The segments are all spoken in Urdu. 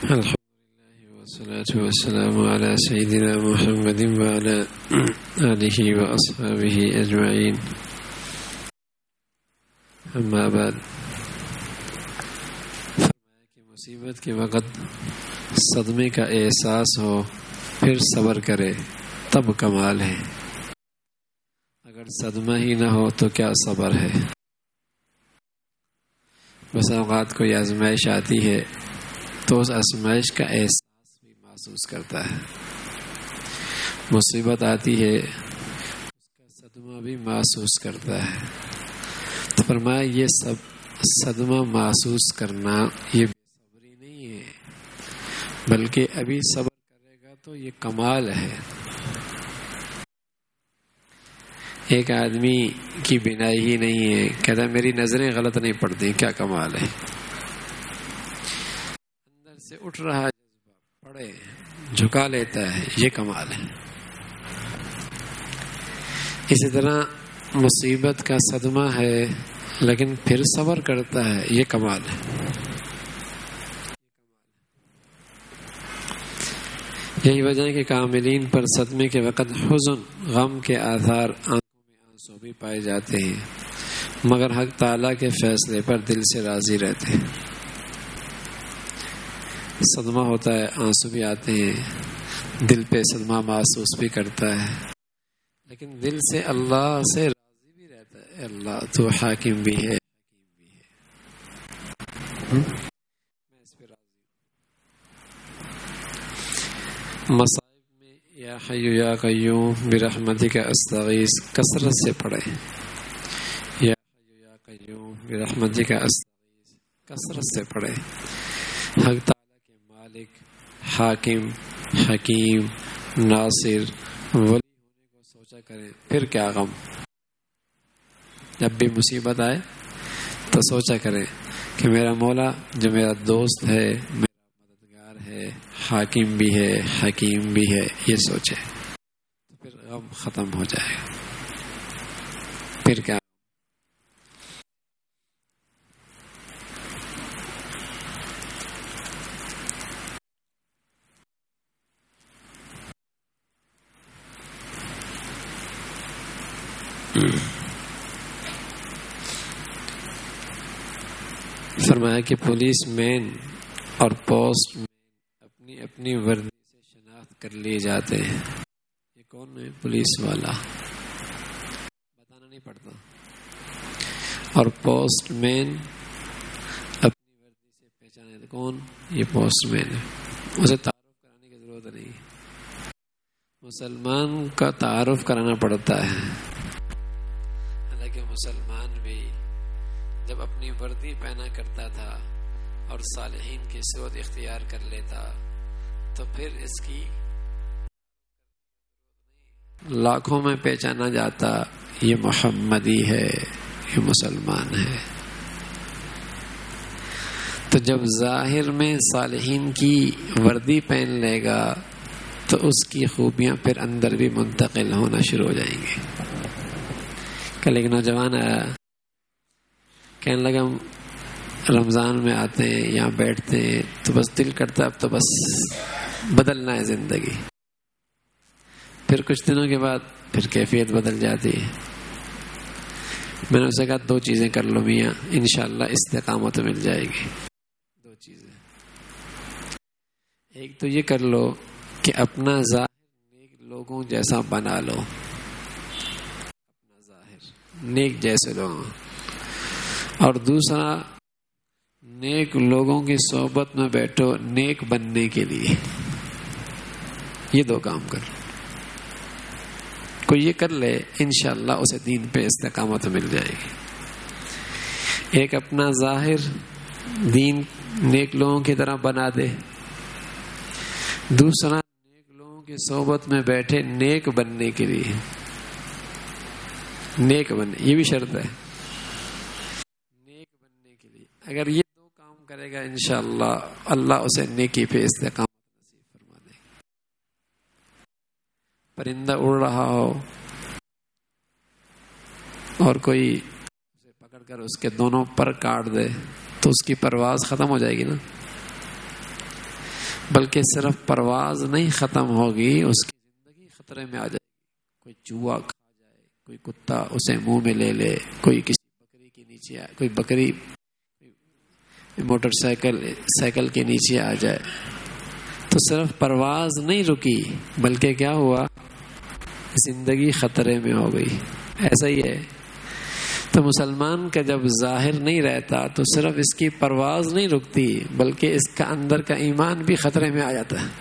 الحمد لله والصلاة والسلام على سيدنا محمد وعلى آله وأصحابه أجمعين. أما بعد، فرمایا کہ مصیبت کے وقت صدمے کا احساس ہو پھر صبر کرے تب کمال ہے. اگر صدمہ ہی نہ ہو تو کیا صبر ہے. بس اوقات کوئی آزمائش آتی ہے تو اس آزمائش کا احساس بھی محسوس کرتا ہے. مصیبت آتی ہے اس کا صدمہ بھی محسوس کرتا ہے. تو فرمایا یہ سب صدمہ محسوس کرنا یہ بے صبری نہیں ہے، بلکہ ابھی صبر کرے گا تو یہ کمال ہے. ایک آدمی کی بینائی ہی نہیں ہے، کہتا میری نظریں غلط نہیں پڑتی، کیا کمال ہے. اندر سے اٹھ رہا جذبہ، پڑے جھکا لیتا ہے، یہ کمال ہے. اسی طرح مصیبت کا صدمہ ہے لیکن پھر صبر کرتا ہے، یہ کمال ہے. یہی وجہ ہے کہ کاملین پر صدمے کے وقت حزن، غم کے آثار، آنسو بھی پائے جاتے ہیں، مگر حق تعالیٰ کے فیصلے پر دل سے راضی رہتے ہیں. صدمہ ہوتا ہے، آنسو بھی آتے ہیں، دل پہ صدمہ محسوس بھی کرتا ہے، لیکن دل سے اللہ سے راضی بھی رہتا ہے. اللہ تو حاکم بھی ہے، میں اس پہ راضی ہوں. مصائب میں یا حی یا قیوم برحمتک استغیث کثرت سے پڑھے. یا حی یا قیوم برحمتک استغیث کثرت سے پڑھے. حق تعالیٰ کے مالک، حاکم، حکیم، ناصر، ولی ہونے کو سوچا کریں، پھر کیا غم. جب بھی مصیبت آئے تو سوچا کریں کہ میرا مولا جو میرا دوست ہے، میرا مددگار ہے، حاکم بھی ہے، حکیم بھی ہے، یہ سوچے تو پھر غم ختم ہو جائے گا. پھر کیا فرمایا کہ پولیس مین اور پوسٹ مین اپنی اپنی وردی سے شناخت کر لیے جاتے ہیں. یہ کون ہے؟ پولیس والا، بتانا نہیں پڑتا. اور پوسٹ مین اپنی وردی سے پہچانے، کون؟ یہ پوسٹ مین ہے، اسے تعارف کرانے کی ضرورت نہیں. مسلمان کا تعارف کرانا پڑتا ہے، حالانکہ مسلمان بھی جب اپنی وردی پہنا کرتا تھا اور صالحین کی صورت اختیار کر لیتا تو پھر اس کی لاکھوں میں پہچانا جاتا، یہ محمدی ہے، یہ مسلمان ہے. تو جب ظاہر میں صالحین کی وردی پہن لے گا تو اس کی خوبیاں پھر اندر بھی منتقل ہونا شروع ہو جائیں گے. کل ایک نوجوان آیا، کہنے لگا رمضان میں آتے ہیں، یہاں بیٹھتے ہیں تو بس دل کرتا اب تو بس بدلنا ہے زندگی. پھر کچھ دنوں کے بعد پھر کیفیت بدل جاتی ہے. میں نے اسے کہا 2 چیزیں کر لو میاں، انشاءاللہ استقامت مل جائے گی. 2 چیزیں، ایک تو یہ کر لو کہ اپنا ظاہر نیک لوگوں جیسا بنا لو، اپنا ظاہر نیک جیسے لوگوں، اور دوسرا نیک لوگوں کی صحبت میں بیٹھو نیک بننے کے لیے. یہ 2 کام کر، کوئی یہ کر لے انشاءاللہ اسے دین پہ استقامت مل جائے گی. ایک اپنا ظاہر دین نیک لوگوں کی طرح بنا دے، دوسرا نیک لوگوں کی صحبت میں بیٹھے نیک بننے کے لیے. نیک بننے، یہ بھی شرط ہے، اگر یہ 2 کام کرے گا انشاءاللہ اللہ اسے نیکی پہ استقامت نصیب فرما دے گا. پرندہ اڑ رہا ہو اور کوئی اسے پکڑ کر اس کے دونوں پر کاٹ دے تو اس کی پرواز ختم ہو جائے گی نا. بلکہ صرف پرواز نہیں ختم ہوگی، اس کی زندگی خطرے میں آ جائے گی۔ کوئی چوہا کھا جائے، کوئی کتا اسے منہ میں لے لے، کوئی کسی بکری کے نیچے آئے، کوئی بکری موٹر سائیکل کے نیچے آ جائے، تو صرف پرواز نہیں رکی بلکہ کیا ہوا، زندگی خطرے میں ہو گئی۔ ایسا ہی ہے، تو مسلمان کا جب ظاہر نہیں رہتا تو صرف اس کی پرواز نہیں رکتی بلکہ اس کا اندر کا ایمان بھی خطرے میں آ جاتا ہے۔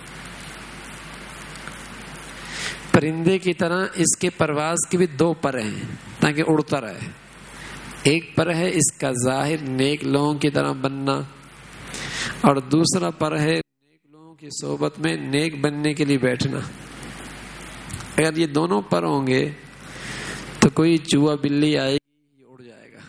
پرندے کی طرح اس کے پرواز کی بھی دو پر ہیں تاکہ اڑتا رہے۔ ایک پر ہے اس کا ظاہر نیک لوگوں کی طرح بننا، اور دوسرا پر ہے نیک لوگوں کی صحبت میں نیک بننے کے لیے بیٹھنا۔ اگر یہ دونوں پر ہوں گے تو کوئی چوہا بلی آئے گی یہ اڑ جائے گا،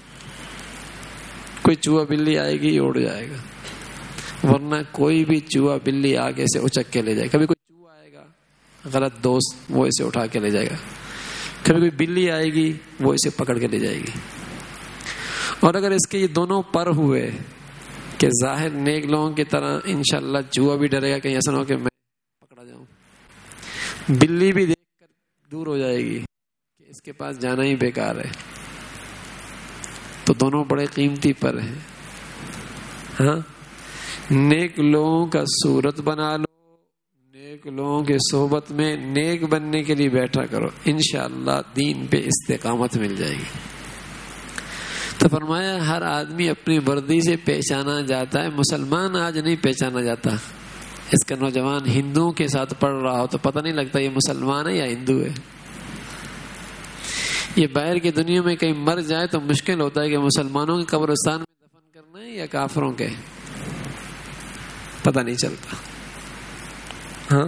کوئی چوہا بلی آئے گی یہ اڑ جائے گا، ورنہ کوئی بھی چوہا بلی آگے سے اچک کے لے جائے گا۔ کبھی کوئی چوہا آئے گا غلط دوست، وہ اسے اٹھا کے لے جائے گا، کبھی کوئی بلی آئے گی وہ اسے پکڑ کے لے جائے گی۔ اور اگر اس کے یہ دونوں پر ہوئے کہ ظاہر نیک لوگوں کی طرح، انشاءاللہ چوہا بھی ڈرے گا کہیں ایسا نہ ہو کہ میں پکڑا جاؤں، بلی بھی دیکھ کر دور ہو جائے گی کہ اس کے پاس جانا ہی بیکار ہے۔ تو دونوں بڑے قیمتی پر ہیں۔ ہاں، نیک لوگوں کا صورت بنا لو، نیک لوگوں کے صحبت میں نیک بننے کے لیے بیٹھا کرو، انشاءاللہ دین پہ استقامت مل جائے گی۔ تو فرمایا ہر آدمی اپنی وردی سے پہچانا جاتا ہے، مسلمان آج نہیں پہچانا جاتا۔ اس کا نوجوان ہندوؤں کے ساتھ پڑھ رہا ہو تو پتہ نہیں لگتا یہ مسلمان ہے یا ہندو ہے۔ یہ باہر کی دنیا میں کہیں مر جائے تو مشکل ہوتا ہے کہ مسلمانوں کے قبرستان میں دفن کرنا ہے یا کافروں کے، پتہ نہیں چلتا۔ ہاں،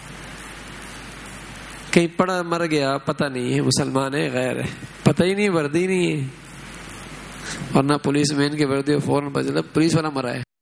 کہیں پڑا مر گیا پتہ نہیں ہے مسلمان ہے غیر ہے، پتہ ہی نہیں، وردی نہیں ہے، ورنہ پولیس مین کی وردی فوراً پتہ چلتا پولیس والا مرا ہے،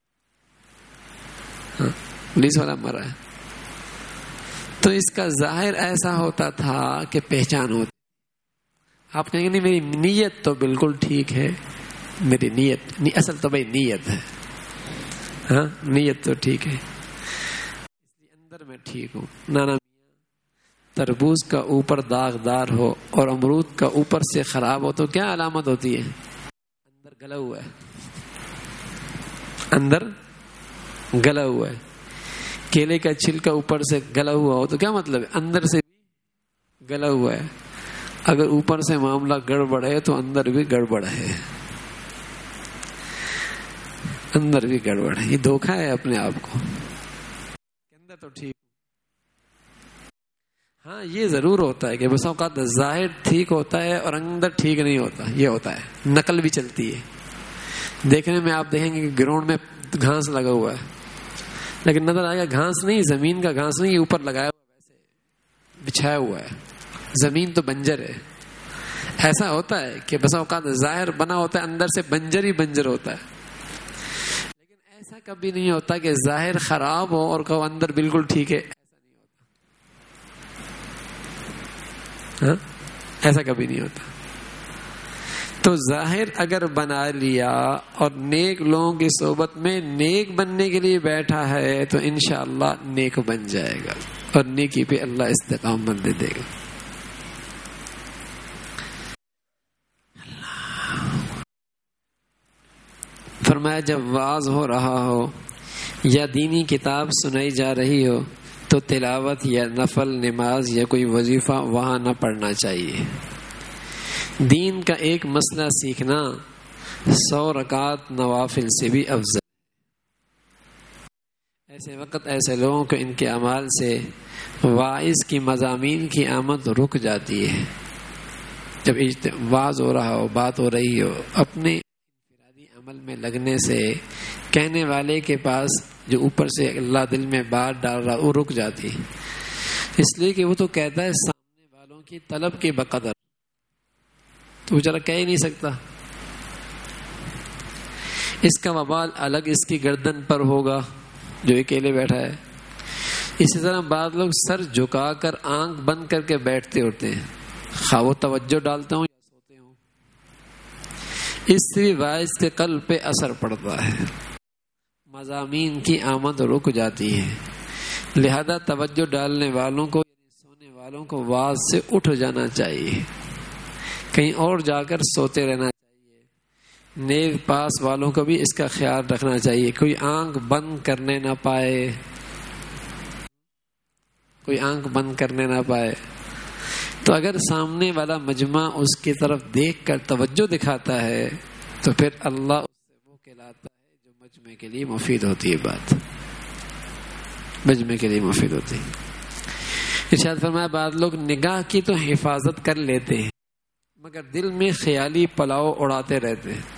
پولیس والا مرا ہے۔ تو اس کا ظاہر ایسا ہوتا تھا کہ پہچان ہوتی۔ آپ کہیں گے نہیں میری نیت تو بالکل ٹھیک ہے، میری نیت اصل تو بھائی نیت ہے، ہاں نیت تو ٹھیک ہے، اس لیے اندر میں ٹھیک ہوں۔ نانا تربوز کا اوپر داغدار ہو اور امرود کا اوپر سے خراب ہو تو کیا علامت ہوتی ہے؟ اندر گلا ہوا ہے، اندر گلا ہوا ہے۔ کیلے کا چھلکا اوپر سے گلا ہوا ہو تو کیا مطلب ہے؟ اندر سے بھی گلا ہوا ہے۔ اگر اوپر سے معاملہ گڑبڑ ہے تو اندر بھی گڑبڑ ہے، اندر بھی گڑبڑ ہے۔ یہ دھوکہ ہے اپنے آپ کو، اندر تو ٹھیک۔ ہاں یہ ضرور ہوتا ہے کہ بس اوقات ظاہر ٹھیک ہوتا ہے اور اندر ٹھیک نہیں ہوتا، یہ ہوتا ہے، نقل بھی چلتی ہے۔ دیکھنے میں آپ دیکھیں گے کہ گراؤنڈ میں گھاس لگا ہوا ہے لیکن نظر آئے گا گھاس نہیں، زمین کا گھاس نہیں، اوپر لگایا ہوا ویسے بچھایا ہوا ہے، زمین تو بنجر ہے۔ ایسا ہوتا ہے کہ بس اوقات ظاہر بنا ہوتا ہے اندر سے بنجر ہی بنجر ہوتا ہے، لیکن ایسا کبھی نہیں ہوتا کہ ظاہر خراب ہو اور کہو اندر بالکل ٹھیک ہے، ایسا نہیں ہوتا۔ ہاں ایسا کبھی نہیں ہوتا۔ تو ظاہر اگر بنا لیا اور نیک لوگوں کی صحبت میں نیک بننے کے لیے بیٹھا ہے تو انشاءاللہ نیک بن جائے گا اور نیکی پہ اللہ استقامت دے گا۔ فرمایا جب واعظ ہو رہا ہو یا دینی کتاب سنائی جا رہی ہو تو تلاوت یا نفل نماز یا کوئی وظیفہ وہاں نہ پڑھنا چاہیے۔ دین کا ایک مسئلہ سیکھنا 100 رکعت نوافل سے بھی افضل۔ ایسے وقت ایسے لوگوں کو ان کے اعمال سے واعظ کی مضامین کی آمد رک جاتی ہے۔ جب واعظ ہو رہا ہو، بات ہو رہی ہو، اپنے انفرادی عمل میں لگنے سے کہنے والے کے پاس جو اوپر سے اللہ دل میں بات ڈال رہا وہ رک جاتی ہے، اس لیے کہ وہ تو کہتا ہے سامنے والوں کی طلب کے بقدر، تو بیچارہ کہہ ہی نہیں سکتا۔ اس کا وبال الگ اس کی گردن پر ہوگا جو اکیلے بیٹھا ہے۔ اسی طرح بعض لوگ سر جھکا کر آنکھ بند کر کے بیٹھتے ہوتے ہیں، خواہ وہ توجہ ڈالتے ہوں یا سوتے ہوں، اس سے واعظ کے قلب پہ اثر پڑتا ہے۔ مضامین کی آمد رک جاتی ہے، لہذا توجہ ڈالنے والوں کو سونے والوں کو واز سے اٹھ جانا چاہیے، کہیں اور جا کر سوتے رہنا چاہیے۔ نیز پاس والوں کو بھی اس کا خیال رکھنا چاہیے، کوئی آنکھ بند کرنے نہ پائے، کوئی آنکھ بند کرنے نہ پائے۔ تو اگر سامنے والا مجمع اس کی طرف دیکھ کر توجہ دکھاتا ہے تو پھر اللہ اس سے وہ کہلاتا ہے جو مجمع کے لیے مفید ہوتی ہے، بات مجمع کے لیے مفید ہوتی ہے۔ ارشاد فرمایا بعض لوگ نگاہ کی تو حفاظت کر لیتے ہیں مگر دل میں خیالی پلاؤ اڑاتے رہتے ہیں،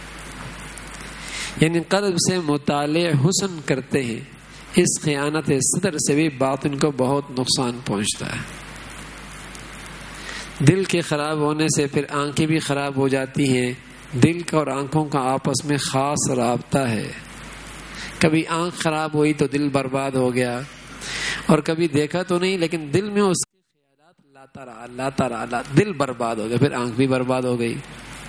یعنی قلب سے مطالع حسن کرتے ہیں، اس خیانت صدر سے بھی باطن کو بہت نقصان پہنچتا ہے۔ دل کے خراب ہونے سے پھر آنکھیں بھی خراب ہو جاتی ہیں۔ دل کا اور آنکھوں کا آپس میں خاص رابطہ ہے، کبھی آنکھ خراب ہوئی تو دل برباد ہو گیا، اور کبھی دیکھا تو نہیں لیکن دل میں اس کے خیالات لاتا رہا، دل برباد ہو گیا، پھر آنکھ بھی برباد ہو گئی۔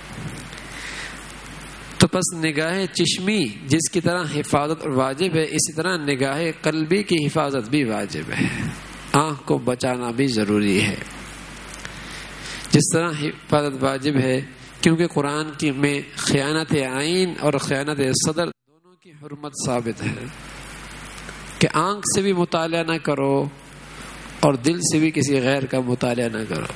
تو پس نگاہ چشمی جس کی طرح حفاظت واجب ہے، اسی طرح نگاہ قلبی کی حفاظت بھی واجب ہے، آنکھ کو بچانا بھی ضروری ہے۔ جس طرح حفاظت واجب ہے کیونکہ قرآن کی میں خیانت عین اور خیانت صدر دونوں کی حرمت ثابت ہے کہ آنکھ سے بھی مطالعہ نہ کرو اور دل سے بھی کسی غیر کا مطالعہ نہ کرو۔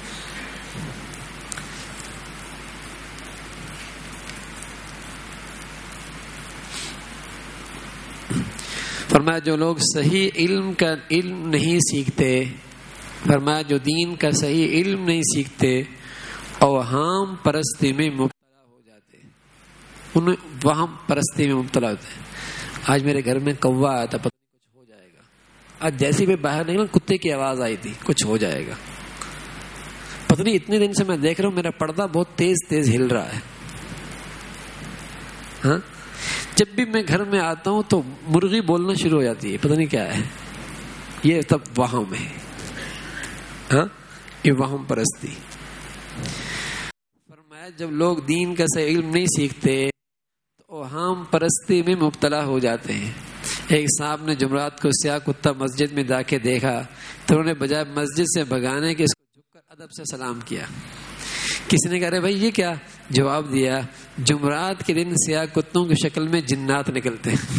فرمایا جو لوگ صحیح علم نہیں سیکھتے، فرمایا جو دین کا صحیح علم نہیں سیکھتے اوہام پرستی میں مبتلا ہو جاتے، ان وہم پرستی میں مبتلا ہوتے ہیں۔ آج میرے گھر میں کوا آیا تھا، پتہ نہیں کچھ ہو جائے گا، آج جیسے میں باہر نکلا کتے کی آواز آئی تھی، کچھ ہو جائے گا، پتہ نہیں اتنے دن سے میں دیکھ رہا ہوں میرا پردہ بہت تیز تیز ہل رہا ہے۔ ہاں جب بھی میں گھر میں آتا ہوں تو مرغی بولنا شروع ہو جاتی ہے، پتہ نہیں کیا ہے، یہ تب وہم ہے، ہاں یہ وہم پرستی۔ فرمایا جب لوگ دین کا صحیح علم نہیں سیکھتے تو اوہام پرستی میں مبتلا ہو جاتے ہیں۔ ایک صاحب نے جمعرات کو سیاہ کتا مسجد میں جا کے دیکھا تو انہوں نے بجائے مسجد سے بھگانے کے اس کو جھک کر ادب سے سلام کیا۔ کسی نے کہا رہے بھائی یہ کیا؟ جواب دیا جمعرات کے دن سیاہ کتوں کی شکل میں جنات نکلتے ہیں،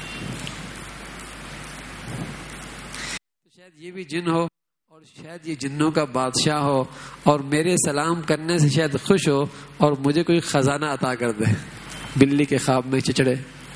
تو شاید یہ بھی جن ہو اور شاید یہ جنوں کا بادشاہ ہو اور میرے سلام کرنے سے شاید خوش ہو اور مجھے کوئی خزانہ عطا کر دے۔ بلی کے خواب میں چچڑے۔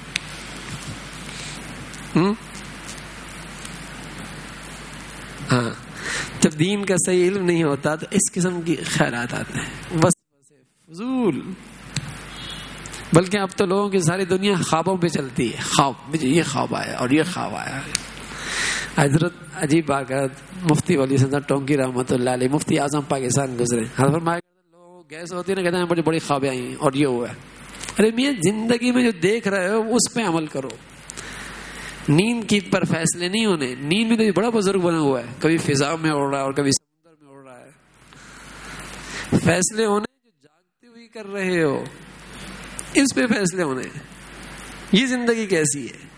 ہاں جب دین کا صحیح علم نہیں ہوتا تو اس قسم کی خیالات آتے ہیں، وسوسے فضول۔ بلکہ اب تو لوگوں کی ساری دنیا خوابوں پہ چلتی ہے، خواب مجھے یہ خواب آیا اور یہ خواب آیا۔ حضرت عجیب بات، مفتی ولی صاحب ٹونکی رحمۃ اللہ علیہ، مفتی اعظم پاکستان گزرے، حضرت لوگ گیس ہوتی ہے نا، کہتے ہیں بڑی بڑی خوابیں آئی ہیں اور یہ ہوا ہے۔ ارے میاں زندگی میں جو دیکھ رہے ہو اس پہ عمل کرو، نیند کی پر فیصلے نہیں ہونے۔ نیند میں تو بڑا بزرگ بنا ہوا ہے، کبھی فضا میں اڑ رہا ہے اور کبھی سمندر میں اڑ رہا ہے۔ فیصلے ہونے جو جاگتے ہوئے کر رہے ہو اس پہ فیصلے ہونے، یہ زندگی کیسی ہے؟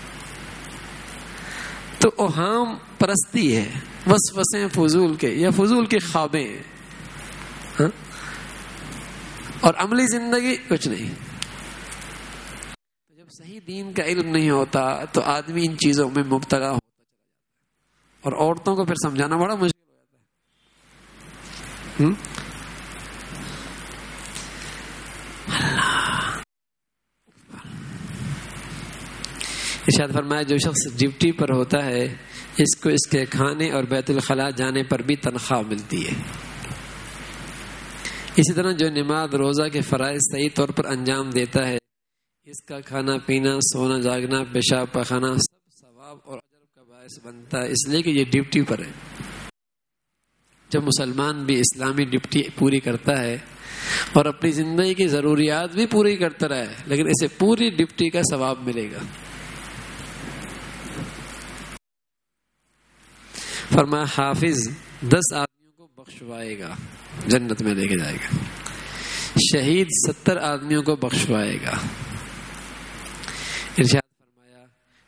تو اوہام پرستی ہے، وسوسے فضول کے یا فضول کے خوابیں ہیں، ہاں؟ اور عملی زندگی کچھ نہیں۔ جب صحیح دین کا علم نہیں ہوتا تو آدمی ان چیزوں میں مبتلا ہوتا چلا جاتا ہے، اور عورتوں کو پھر سمجھانا بڑا مشکل ہو جاتا ہے۔ ارشاد فرمایا جو شخص ڈیوٹی پر ہوتا ہے اس کو اس کے کھانے اور بیت الخلاء جانے پر بھی تنخواہ ملتی ہے۔ اسی طرح جو نماز روزہ کے فرائض صحیح طور پر انجام دیتا ہے اس کا کھانا پینا سونا جاگنا پیشاب پخانا سب ثواب اور اجر کا باعث بنتا ہے، اس لیے کہ یہ ڈیوٹی پر ہے۔ جب مسلمان بھی اسلامی ڈیوٹی پوری کرتا ہے اور اپنی زندگی کی ضروریات بھی پوری کرتا رہے لیکن اسے پوری ڈیوٹی کا ثواب ملے گا۔ فرمایا حافظ 10 آدمیوں کو بخشوائے گا، جنت میں لے کے جائے گا، شہید 70 آدمیوں کو بخشوائے گا۔ ارشاد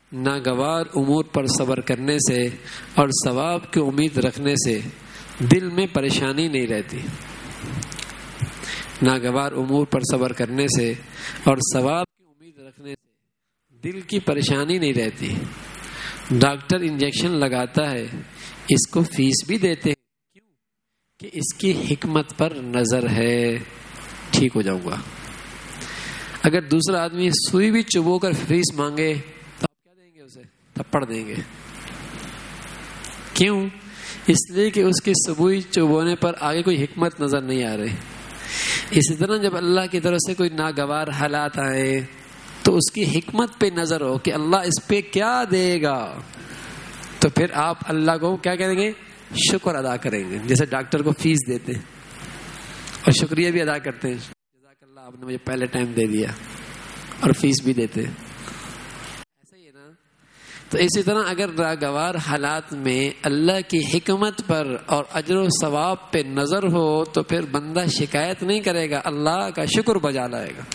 ناگوار امور پر صبر کرنے سے اور ثواب کی امید رکھنے سے دل میں پریشانی نہیں رہتی. ناگوار امور پر صبر کرنے سے اور ثواب کی امید رکھنے سے دل کی پریشانی نہیں رہتی. ڈاکٹر انجیکشن لگاتا ہے, اس کو فیس بھی دیتے ہیں, کیوں کہ اس کی حکمت پر نظر ہے, ٹھیک ہو جاؤں گا. اگر دوسرا آدمی سوئی بھی چبو کر فیس مانگے تو آپ کیا دیں گے, اسے تھپڑ دیں گے. کیوں؟ اس لیے کہ اس کی سوئی چبونے پر آگے کوئی حکمت نظر نہیں آ رہی. اسی طرح جب اللہ کی طرف سے کوئی ناگوار حالات آئے تو اس کی حکمت پہ نظر ہو کہ اللہ اس پہ کیا دے گا, تو پھر آپ اللہ کو کیا کریں گے, شکر ادا کریں گے. جیسے ڈاکٹر کو فیس دیتے اور شکریہ بھی ادا کرتے ہیں, جزاک اللہ آپ نے مجھے پہلے ٹائم دے دیا, اور فیس بھی دیتے. ایسا ہی ہے نا. تو اسی طرح اگر ناگوار حالات میں اللہ کی حکمت پر اور اجر و ثواب پہ نظر ہو تو پھر بندہ شکایت نہیں کرے گا, اللہ کا شکر بجا لائے گا,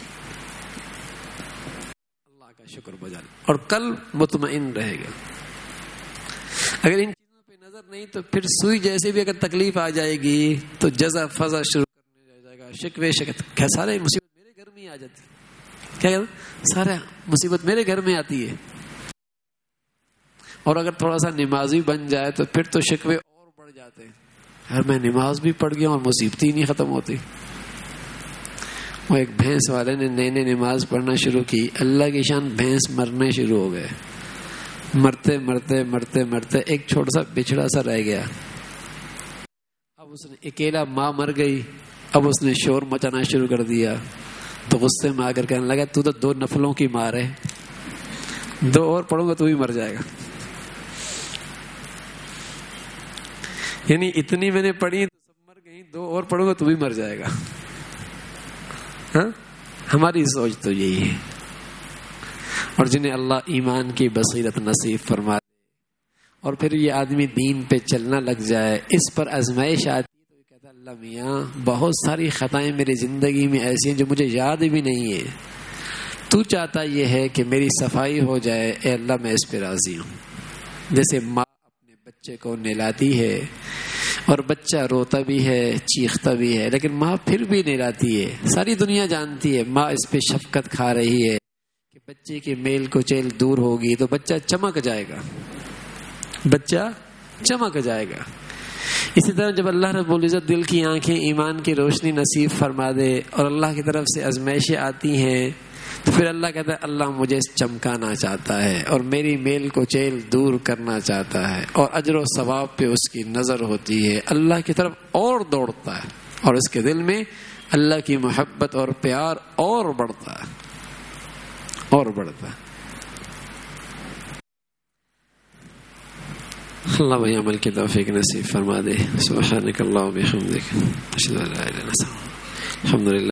اللہ کا شکر بجا لائے گا, اور قلب مطمئن رہے گا. اگر ان چیزوں پہ نظر نہیں تو پھر سوئی جیسے بھی اگر تکلیف آ جائے گی تو جزا فضا شروع کرنے جائے گا, شکوے شکایت, سارے مصیبت میرے گھر میں ہی آ جاتی. کیا کہتے, سارا مصیبت میرے گھر میں آتی ہے. اور اگر تھوڑا سا نمازی بن جائے تو پھر تو شکوے اور بڑھ جاتے ہیں, یار میں نماز بھی پڑھ گیا اور مصیبت ہی نہیں ختم ہوتی. وہ ایک بھینس والے نے نئی نماز پڑھنا شروع کی, اللہ کی شان بھینس مرنے شروع ہو گئے. مرتے مرتے مرتے مرتے ایک چھوٹا سا بچھڑا سا رہ گیا. اب اس نے اکیلا, ماں مر گئی, اب اس نے شور مچانا شروع کر دیا. تو غصے میں آ کر کہنے لگا, تو 2 نفلوں کی مار ہے, 2 اور پڑھوں گا تو بھی مر جائے گا. یعنی اتنی میں نے پڑھی تو سب مر گئی, 2 اور پڑھوں گا تو بھی مر جائے گا. ہاں, ہماری سوچ تو یہی ہے. اور جنہیں اللہ ایمان کی بصیرت نصیب فرما دے اور پھر یہ آدمی دین پہ چلنا لگ جائے, اس پر آزمائش آتی تو کہتا اللہ میاں بہت ساری خطائیں میری زندگی میں ایسی ہیں جو مجھے یاد بھی نہیں ہے, تو چاہتا یہ ہے کہ میری صفائی ہو جائے, اے اللہ میں اس پہ راضی ہوں. جیسے ماں اپنے بچے کو نہلاتی ہے اور بچہ روتا بھی ہے, چیختا بھی ہے, لیکن ماں پھر بھی نہلاتی ہے. ساری دنیا جانتی ہے ماں اس پہ شفقت کھا رہی ہے کہ بچے کی میل کچیل دور ہوگی تو بچہ چمک جائے گا, بچہ چمک جائے گا. اسی طرح جب اللہ رب العزت دل کی آنکھیں ایمان کی روشنی نصیب فرما دے اور اللہ کی طرف سے آزمائشیں آتی ہیں تو پھر اللہ کہتا ہے اللہ مجھے چمکانا چاہتا ہے اور میری میل کو چیل دور کرنا چاہتا ہے, اور اجر و ثواب پہ اس کی نظر ہوتی ہے, اللہ کی طرف اور دوڑتا ہے, اور اس کے دل میں اللہ کی محبت اور پیار اور بڑھتا ہے, اور بڑھتا ہے. اللہ بھائی عمل کی توفیق نصیب فرما دے. سبحانک اللہم بحمدک, اشہد ان لا الہ الا انت, الحمدللہ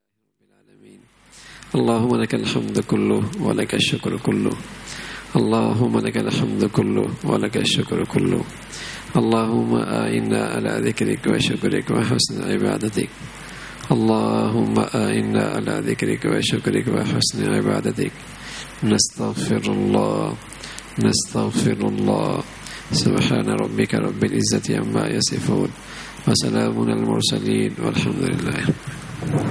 اللهم لك الحمد كله ولك الشكر كله, اللهم لك الحمد كله ولك الشكر كله, اللهم أعنا على ذكرك وشكرك وحسن عبادتك, اللهم أعنا على ذكرك وشكرك وحسن عبادتك. نستغفر الله نستغفر الله. سبحان ربك رب العزة عما يصفون وسلام على المرسلين والحمد لله.